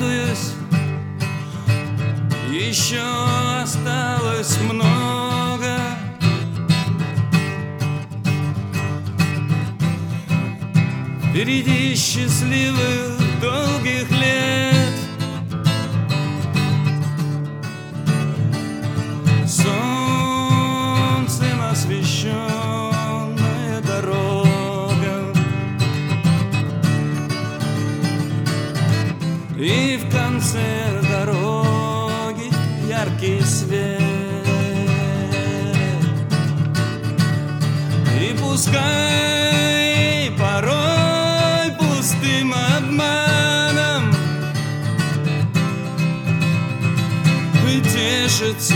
радуюсь, еще осталось много. Впереди счастливых долгих лет. Солнцем освещенная дорога, и в конце дороги яркий свет. И пускай порой пустым обманом тешится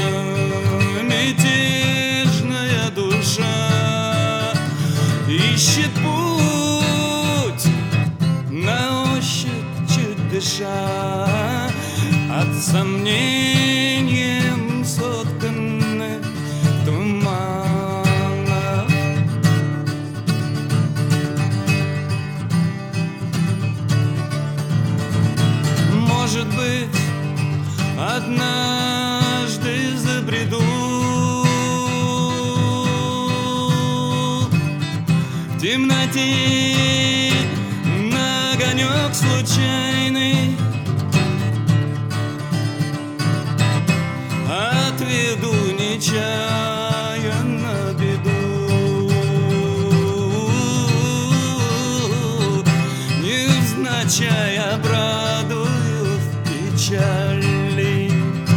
мятежная душа, ищет путь на ощупь, чуть дыша, от сомнением сотканных туманов. Может быть, однажды забреду в темноте на огонек случайный, отведу нечаянно беду, невзначай обрадую в печали.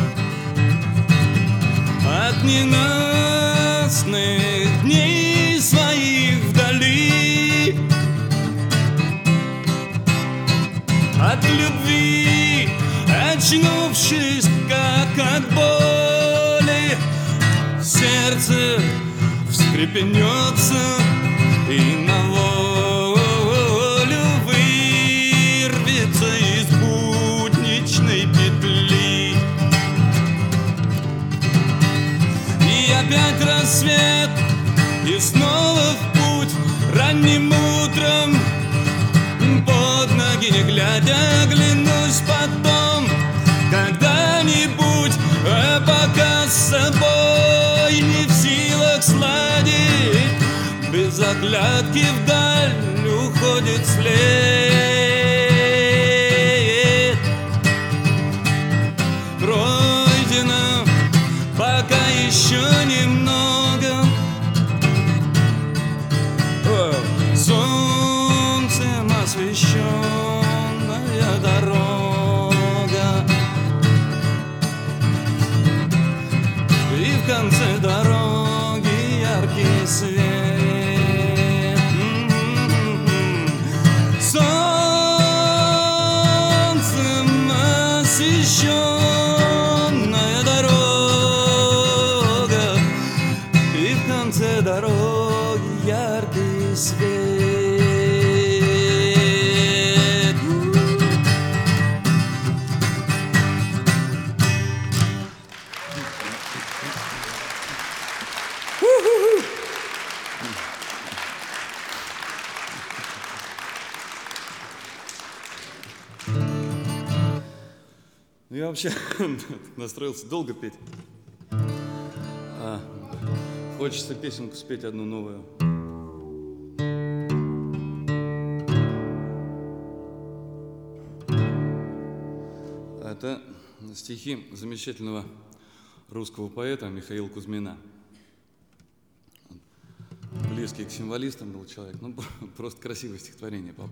От ненастных дней своих вдали, от любви очнувшись, как от боли, сердце встрепенется и на волю вырвется из будничной петли. И опять рассвет, и снова в путь ранним утром, под ноги не глядя оглянусь потом когда-нибудь, а пока с собой не в силах сладить, без оглядки вдаль уходит след. Пройдено пока еще немного, солнцем освещенная дорога, и в конце дороги яркий свет. Солнцем освещенная дорога, и в конце дороги яркий свет. Я вообще настроился долго петь. Хочется песенку спеть одну новую. Это стихи замечательного русского поэта Михаила Кузьмина. Близкий к символистам был человек, ну просто красивое стихотворение